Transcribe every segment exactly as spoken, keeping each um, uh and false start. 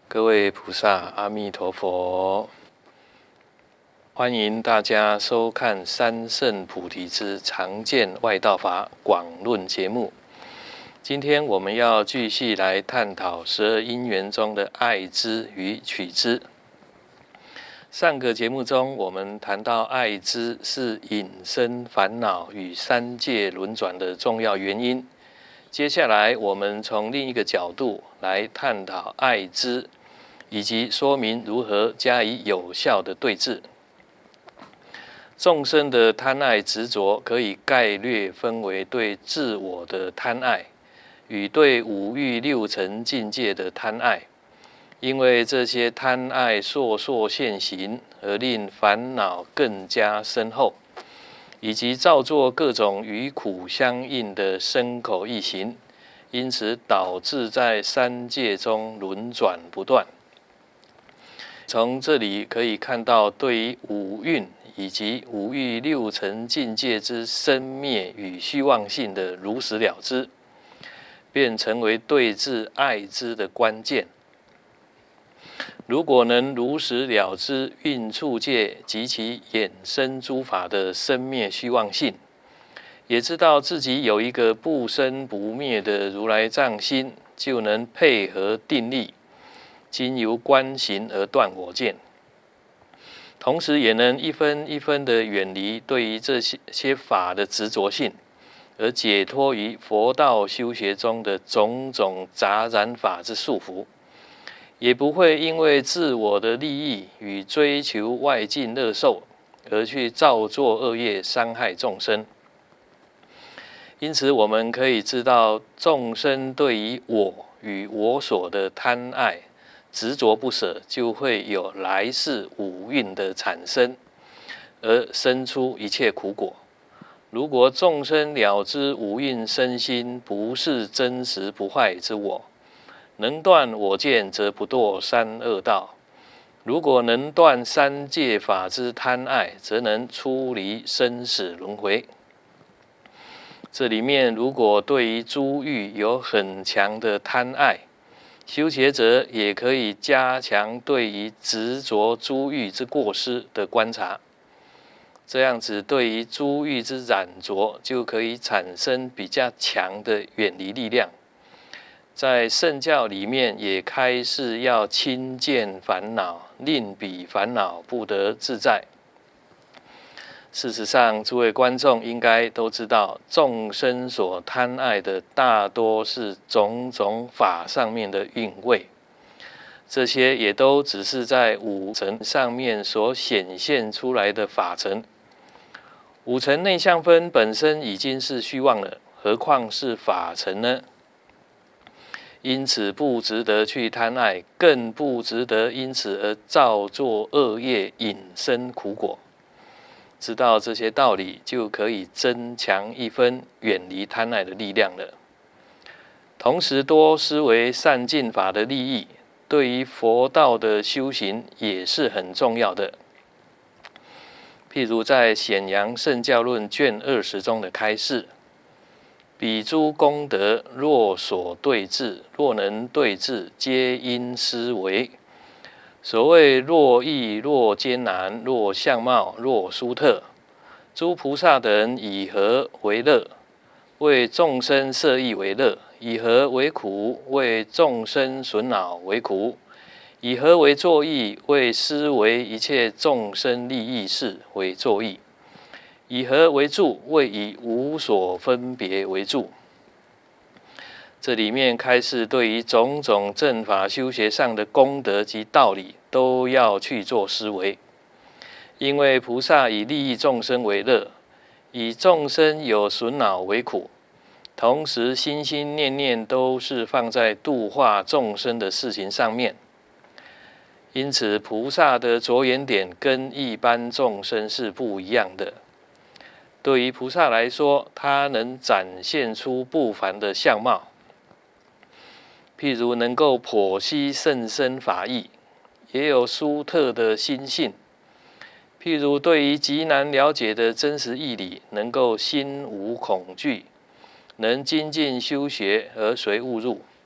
各位菩萨，阿弥陀佛！欢迎大家收看三圣菩提之常见外道法广论节目。今天我们要继续来探讨十二因缘中的爱知与取知。上个节目中，我们谈到爱知是引生烦恼与三界轮转的重要原因。接下来，我们从另一个角度来探讨爱知，以及说明如何加以有效的对治。众生的贪爱执着可以概略分为对自我的贪爱与对五欲六尘境界的贪爱，因为这些贪爱烁烁现行，而令烦恼更加深厚，以及造作各种与苦相应的身口意行，因此导致在三界中轮转不断。从这里可以看到，对于五蕴以及五欲六尘境界之生灭与虚妄性的如实了知，便成为对治爱知的关键。如果能如实了知蕴处界及其衍生诸法的生灭虚妄性，也知道自己有一个不生不灭的如来藏心，就能配合定力，经由观行而断我见，同时也能一分一分的远离对于这些法的执着性，而解脱于佛道修学中的种种杂染法之束缚，也不会因为自我的利益与追求外境乐受而去造作恶业，伤害众生。因此，我们可以知道，众生对于我与我所的贪爱执着不舍，就会有来世五蕴的产生，而生出一切苦果。如果众生了知五蕴身心不是真实不坏之我，能断我见，则不堕三恶道；如果能断三界法之贪爱，则能出离生死轮回。这里面如果对于诸欲有很强的贪爱，修学者也可以加强对于执着诸欲之过失的观察，这样子对于诸欲之染着就可以产生比较强的远离力量。在圣教里面也开示要轻见烦恼，令彼烦恼不得自在。事实上，诸位观众应该都知道，众生所贪爱的大多是种种法上面的韵味，这些也都只是在五尘上面所显现出来的法尘。五尘内相分本身已经是虚妄了，何况是法尘呢？因此不值得去贪爱，更不值得因此而造作恶业，引生苦果。知道这些道理，就可以增强一分远离贪爱的力量了。同时，多思维善尽法的利益，对于佛道的修行也是很重要的。譬如在《显扬圣教论》卷二十中的开示：彼诸功德，若所对治，若能对治，皆因思维。所谓若易若艰难，若相貌若殊特，诸菩萨等以何为乐？为众生摄意为乐。以何为苦？为众生损恼为苦。以何为作意？为思维一切众生利益事为作意。以何为助？为以无所分别为助。这里面开示对于种种正法修学上的功德及道理，都要去做思维。因为菩萨以利益众生为乐，以众生有损恼为苦，同时心心念念都是放在度化众生的事情上面。因此，菩萨的着眼点跟一般众生是不一样的。对于菩萨来说，他能展现出不凡的相貌，譬如能够剖析甚深法义，也有殊特的心性。譬如对于极难了解的真实义理，能够心无恐惧，能精进修学而随悟入，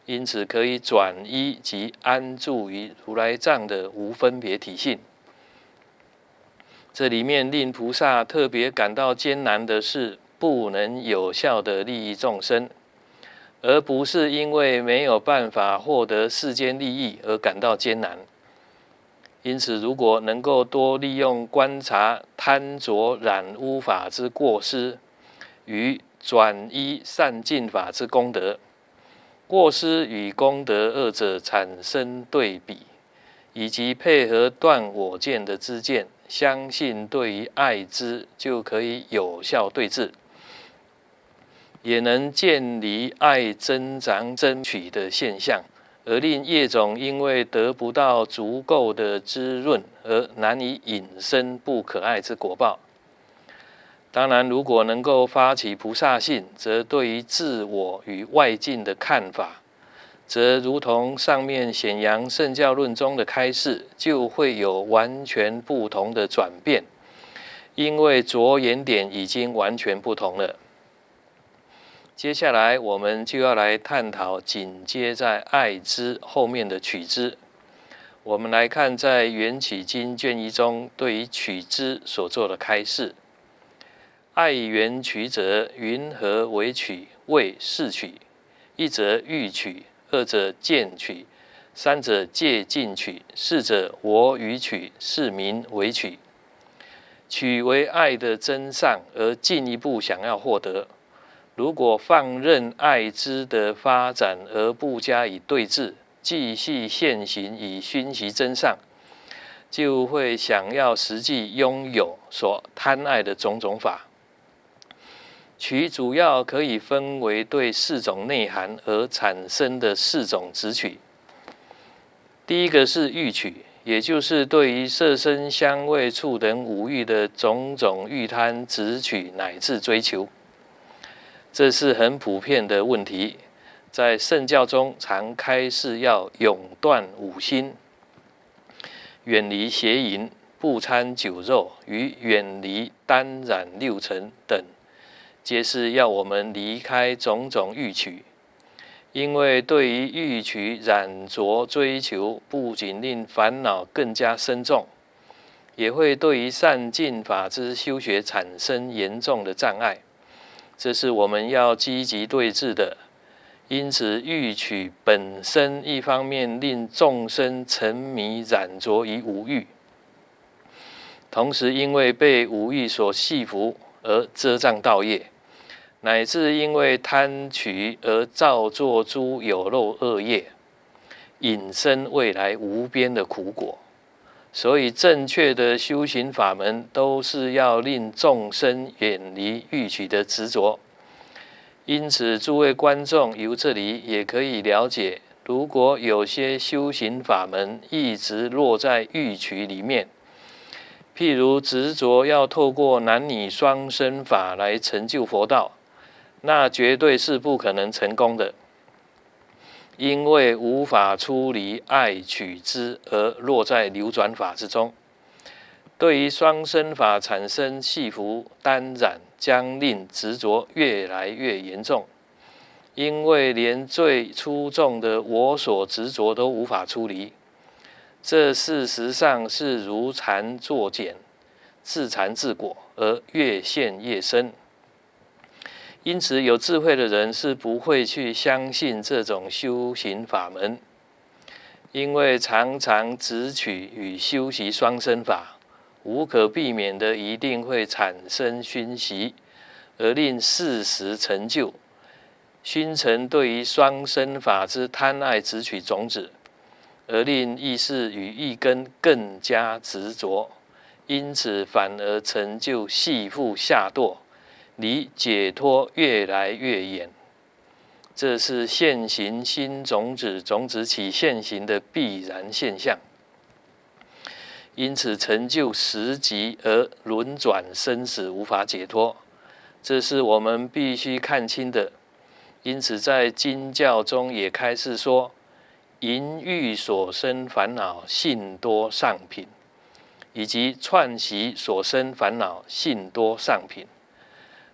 因此可以转依及安住于如来藏的无分别体性。这里面令菩萨特别感到艰难的是，不能有效的利益众生，而不是因为没有办法获得世间利益而感到艰难。因此，如果能够多利用观察贪着染污法之过失，与转依善尽法之功德，过失与功德二者产生对比，以及配合断我见的知见，相信对于爱知就可以有效对治，也能建立爱增长增取的现象，而令业种因为得不到足够的滋润而难以引生不可爱之果报。当然，如果能够发起菩萨性，则对于自我与外境的看法，则如同上面显扬圣教论中的开示，就会有完全不同的转变，因为着眼点已经完全不同了。接下来我们就要来探讨紧接在爱知后面的取知。我们来看在缘起经卷一中对于取知所做的开示。爱缘取者，云何为取？谓事取。一则欲取，二者见取，三者戒禁取，四者我与取，是名为取。取为爱的真相，而进一步想要获得。如果放任爱知的发展而不加以对治，继续现行以熏习真相，就会想要实际拥有所贪爱的种种法。取主要可以分为对四种内涵而产生的四种执取。第一个是欲取，也就是对于色身香味触等五欲的种种欲贪执取乃至追求，这是很普遍的问题。在圣教中常开示要永断五心，远离邪淫，不参酒肉，与远离单染六尘等，皆是要我们离开种种欲取。因为对于欲取染着追求，不仅令烦恼更加深重，也会对于善尽法之修学产生严重的障碍，这是我们要积极对治的。因此，欲取本身一方面令众生沉迷染着于五欲，同时因为被五欲所系缚而遮障道业，乃至因为贪取而造作诸有漏恶业，引生未来无边的苦果。所以正确的修行法门都是要令众生远离欲取的执着。因此诸位观众由这里也可以了解，如果有些修行法门一直落在欲取里面，譬如执着要透过男女双生法来成就佛道，那绝对是不可能成功的，因为无法出离爱取之而落在流转法之中。对于双生法产生系缚单染，将令执着越来越严重，因为连最粗重的我所执着都无法出离，这事实上是如禅作茧，自缠自果，而越陷越深。因此有智慧的人是不会去相信这种修行法门，因为常常执取与修习双生法，无可避免的一定会产生熏习，而令事实成就，熏成对于双生法之贪爱执取种子，而令意识与意根更加执着，因此反而成就系缚下堕，离解脱越来越远。这是现行新种子种子起现行的必然现象。因此成就十级而轮转生死无法解脱，这是我们必须看清的。因此在经教中也开示说，淫欲所生烦恼性多上品，以及串习所生烦恼性多上品。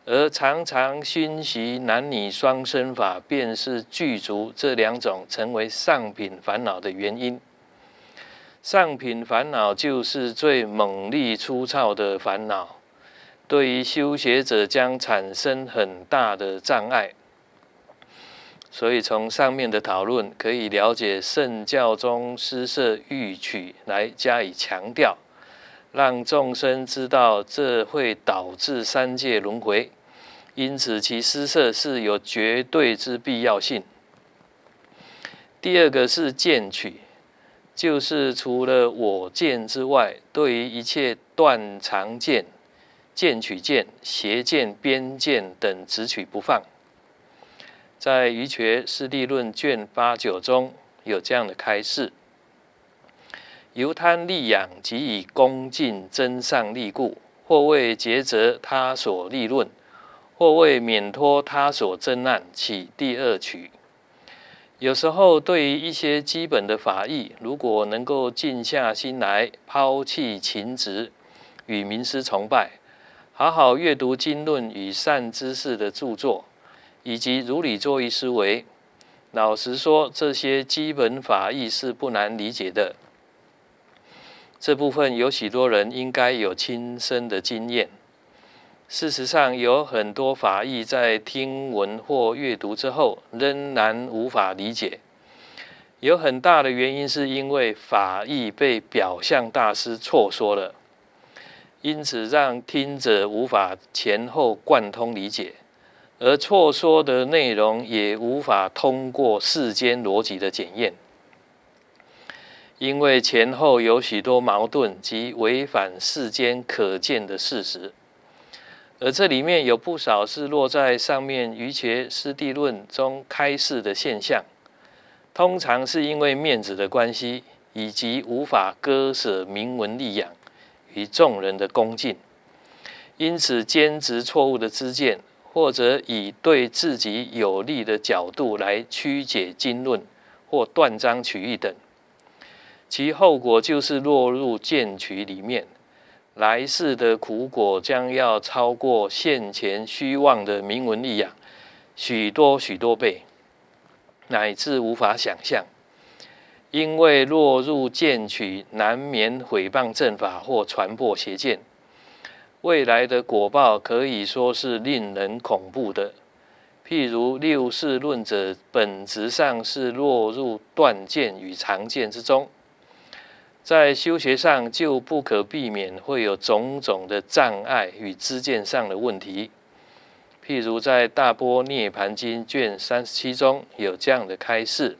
而常常熏习男女双生法，便是具足这两种成为上品烦恼的原因。上品烦恼就是最猛力粗糙的烦恼，对于修学者将产生很大的障碍。所以从上面的讨论可以了解圣教中施设欲取来加以强调，让众生知道这会导致三界轮回，因此其施设是有绝对之必要性。第二个是见取，就是除了我见之外，对于一切断常见、见取见、邪见、边见等直取不放。在《瑜伽师地论》卷八九中有这样的开示：由贪利养及以恭敬真上利故，或为诘责他所立论，或为免脱他所争难，起第二取。有时候对于一些基本的法义，如果能够静下心来，抛弃情执与名师崇拜，好好阅读经论与善知识的著作，以及如理作意思维，老实说，这些基本法义是不难理解的。这部分有许多人应该有亲身的经验。事实上，有很多法义在听闻或阅读之后，仍然无法理解。有很大的原因是因为法义被表象大师错说了，因此让听者无法前后贯通理解，而错说的内容也无法通过世间逻辑的检验，因为前后有许多矛盾及违反世间可见的事实。而这里面有不少是落在上面《瑜伽师地论》中开示的现象，通常是因为面子的关系，以及无法割舍名闻利养与众人的恭敬，因此坚持错误的知见，或者以对自己有利的角度来曲解经论或断章取义等，其后果就是落入见取里面。来世的苦果将要超过现前虚妄的名闻利养许多许多倍，乃至无法想象。因为落入见取，难免毁谤正法或传播邪见，未来的果报可以说是令人恐怖的。譬如六世论者本质上是落入断见与常见之中，在修学上就不可避免会有种种的障碍与知见上的问题。譬如在《大般涅盘经》卷三十七中有这样的开示：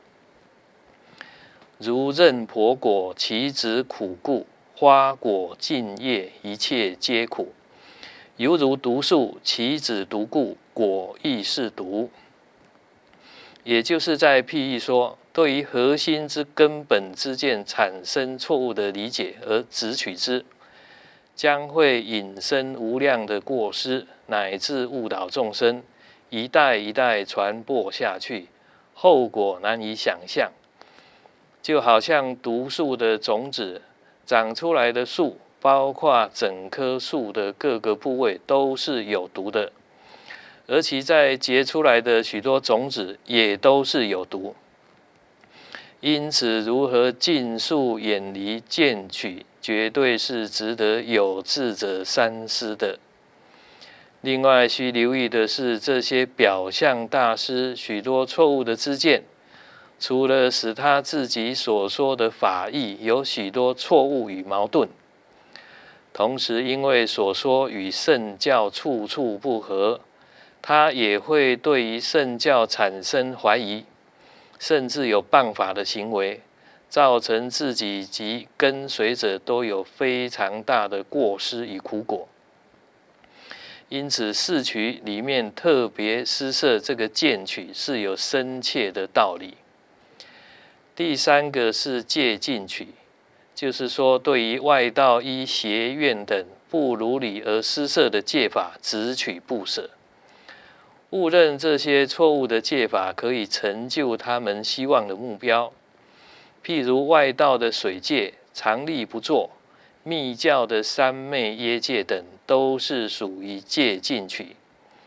如任婆果，其子苦故；花果尽叶，一切皆苦。犹如毒树，其子毒故，果亦是毒。也就是在譬喻说，对于核心之根本之见产生错误的理解而直取之，将会引生无量的过失，乃至误导众生，一代一代传播下去，后果难以想象。就好像毒树的种子长出来的树，包括整棵树的各个部位都是有毒的，而其在结出来的许多种子也都是有毒。因此，如何尽数远离见取，绝对是值得有志者三思的。另外，需留意的是，这些表象大师许多错误的知见，除了使他自己所说的法义有许多错误与矛盾，同时因为所说与圣教处处不合，他也会对于圣教产生怀疑，甚至有谤法的行为，造成自己及跟随者都有非常大的过失与苦果。因此，四取里面特别施设这个见取是有深切的道理。第三个是戒禁取，就是说对于外道依邪愿等不如理而施设的戒法，只取不舍。误认这些错误的戒法可以成就他们希望的目标，譬如外道的水戒、常立不坐、密教的三昧耶戒等，都是属于戒禁取。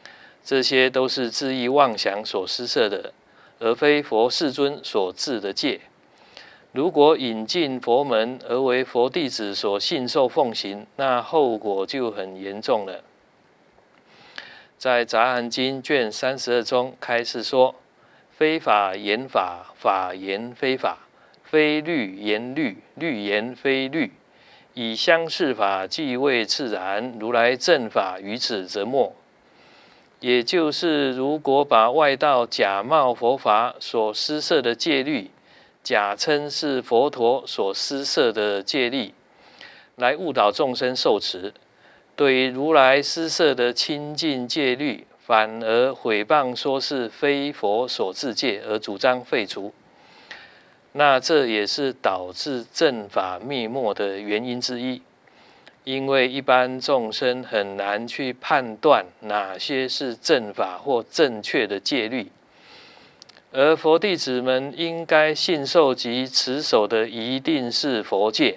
这些都是恣意妄想所施设的，而非佛世尊所制的戒。如果引进佛门而为佛弟子所信受奉行，那后果就很严重了。在《杂含经》卷三十二中开示说：非法言法，法言非法；非律言律，律言非律。以相似法即为自然，如来正法于此则没。也就是，如果把外道假冒佛法所施设的戒律，假称是佛陀所施设的戒律，来误导众生受持，对于如来施设的清净戒律，反而毁谤说是非佛所制戒，而主张废除。那这也是导致正法灭没的原因之一，因为一般众生很难去判断哪些是正法或正确的戒律，而佛弟子们应该信受及持守的一定是佛戒，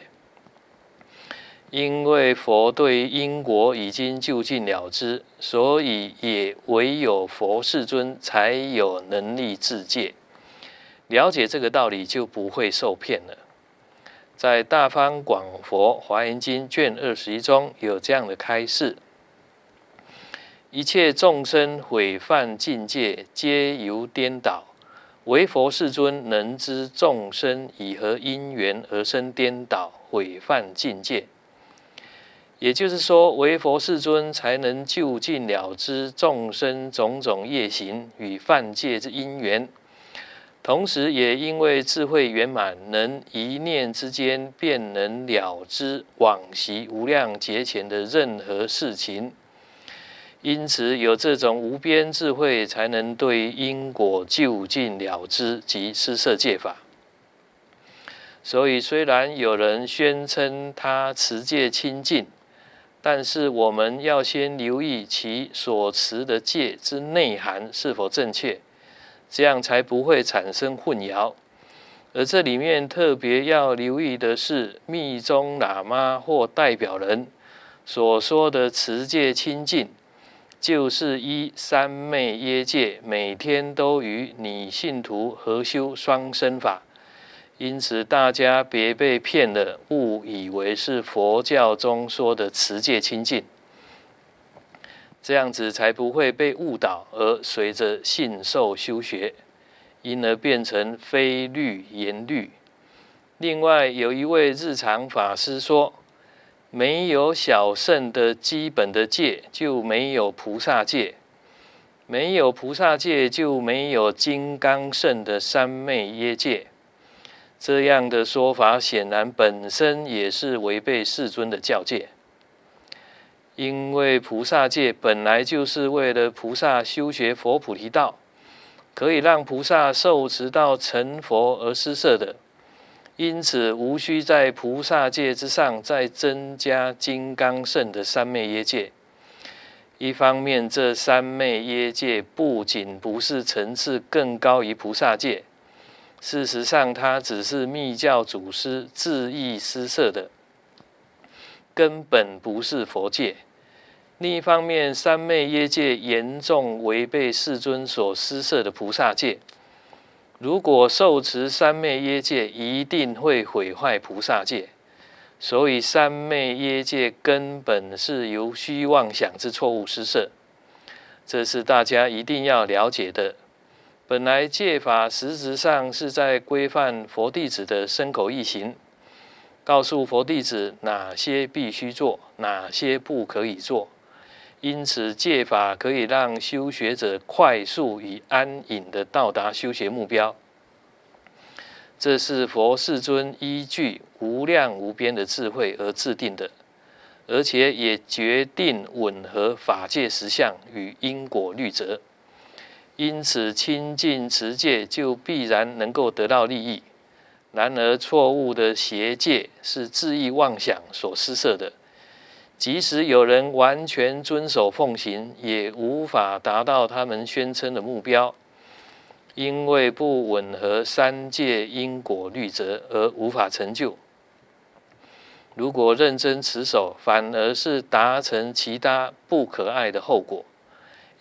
因为佛对因果已经究竟了知，所以也唯有佛世尊才有能力制戒。了解这个道理，就不会受骗了。在《大方广佛华严经》卷二十一中有这样的开示：一切众生毁犯境界，皆由颠倒，唯佛世尊能知众生以何因缘而生颠倒毁犯境界。也就是说，唯佛世尊才能究竟了知众生种种业行与犯戒之因缘。同时也因为智慧圆满，能一念之间便能了知往昔无量劫前的任何事情，因此有这种无边智慧，才能对因果究竟了知及施设戒法。所以虽然有人宣称他持戒清净，但是我们要先留意其所持的戒之内涵是否正确，这样才不会产生混淆。而这里面特别要留意的是，密宗喇嘛或代表人所说的持戒清净，就是依三昧耶戒，每天都与女信徒合修双生法。因此大家别被骗了，误以为是佛教中说的持戒清净，这样子才不会被误导，而随着信受修学，因而变成非律言律。另外有一位日常法师说，没有小乘的基本的戒，就没有菩萨戒；没有菩萨戒，就没有金刚乘的三昧耶戒。这样的说法显然本身也是违背世尊的教戒，因为菩萨戒本来就是为了菩萨修学佛菩提道，可以让菩萨受持到成佛而施设的，因此无需在菩萨戒之上再增加金刚乘的三昧耶戒。一方面，这三昧耶戒不仅不是层次更高于菩萨戒，事实上它只是密教祖师恣意施设的，根本不是佛戒。另一方面，三昧耶戒严重违背世尊所施设的菩萨戒，如果受持三昧耶戒，一定会毁坏菩萨戒。所以三昧耶戒根本是由虚妄想之错误施设，这是大家一定要了解的。本来戒法实质上是在规范佛弟子的身口意行，告诉佛弟子哪些必须做，哪些不可以做。因此戒法可以让修学者快速与安隐地到达修学目标。这是佛世尊依据无量无边的智慧而制定的，而且也决定吻合法界实相与因果律则。因此亲近持戒就必然能够得到利益。然而错误的邪戒是恣意妄想所施设的，即使有人完全遵守奉行，也无法达到他们宣称的目标，因为不吻合三界因果律则而无法成就。如果认真持守，反而是达成其他不可爱的后果。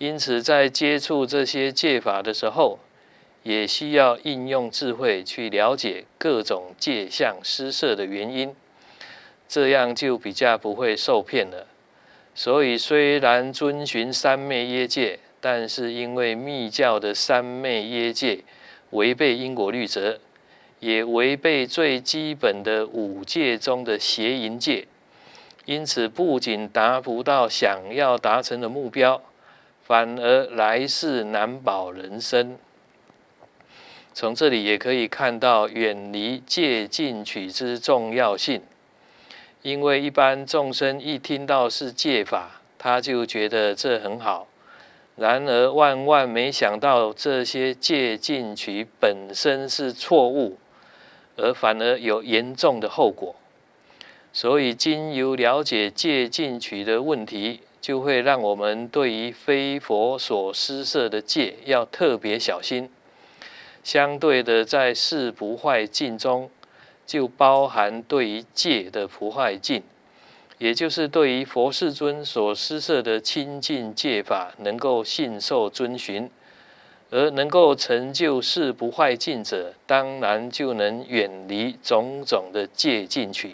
因此在接触这些戒法的时候，也需要应用智慧去了解各种戒相施设的原因，这样就比较不会受骗了。所以虽然遵循三昧耶戒，但是因为密教的三昧耶戒违背因果律则，也违背最基本的五戒中的邪淫戒，因此不仅达不到想要达成的目标，反而来世难保人身。从这里也可以看到远离戒禁取之重要性，因为一般众生一听到是戒法，他就觉得这很好，然而万万没想到这些戒禁取本身是错误，而反而有严重的后果。所以经由了解戒禁取的问题，就会让我们对于非佛所施设的戒要特别小心。相对的，在四不坏境中，就包含对于戒的不坏境，也就是对于佛世尊所施设的清净戒法能够信受遵循，而能够成就四不坏境者，当然就能远离种种的戒禁取。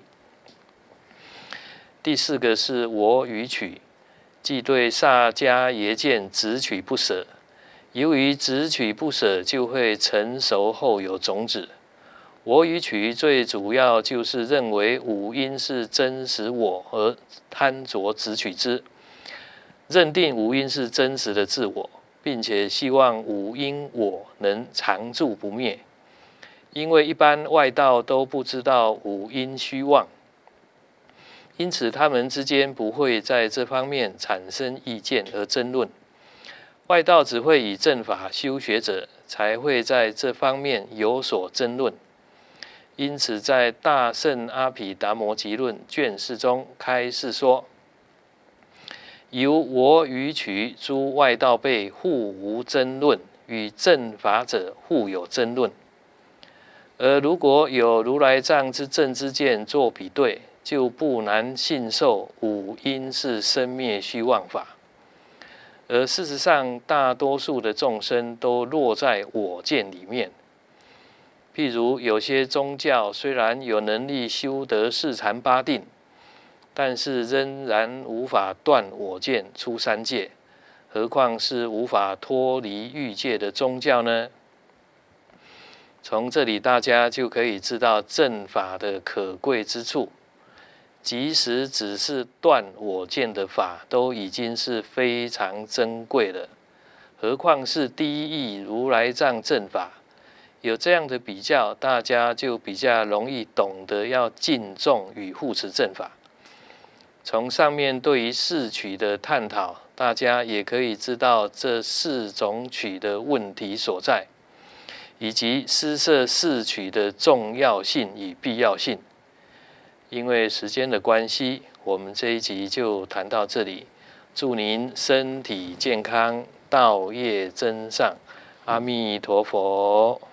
第四个是我与取，即对萨迦耶见执取不舍。由于执取不舍，就会成熟后有种子。我与取最主要就是认为五阴是真实我而贪着执取之，认定五阴是真实的自我，并且希望五阴我能常住不灭。因为一般外道都不知道五阴虚妄，因此他们之间不会在这方面产生意见而争论。外道只会以正法修学者，才会在这方面有所争论。因此，在《大圣阿毗达摩集论》卷四中开示说：由我与取诸外道辈互无争论，与正法者互有争论。而如果有如来藏之正知见做比对，就不难信受五阴是生灭虚妄法。而事实上，大多数的众生都落在我见里面。譬如有些宗教虽然有能力修得四禅八定，但是仍然无法断我见出三界，何况是无法脱离欲界的宗教呢？从这里大家就可以知道正法的可贵之处。即使只是断我见的法，都已经是非常珍贵了，何况是第一义如来藏正法。有这样的比较，大家就比较容易懂得要敬重与护持正法。从上面对于四取的探讨，大家也可以知道这四种取的问题所在，以及施设四取的重要性与必要性。因为时间的关系，我们这一集就谈到这里。祝您身体健康，道业增上。阿弥陀佛。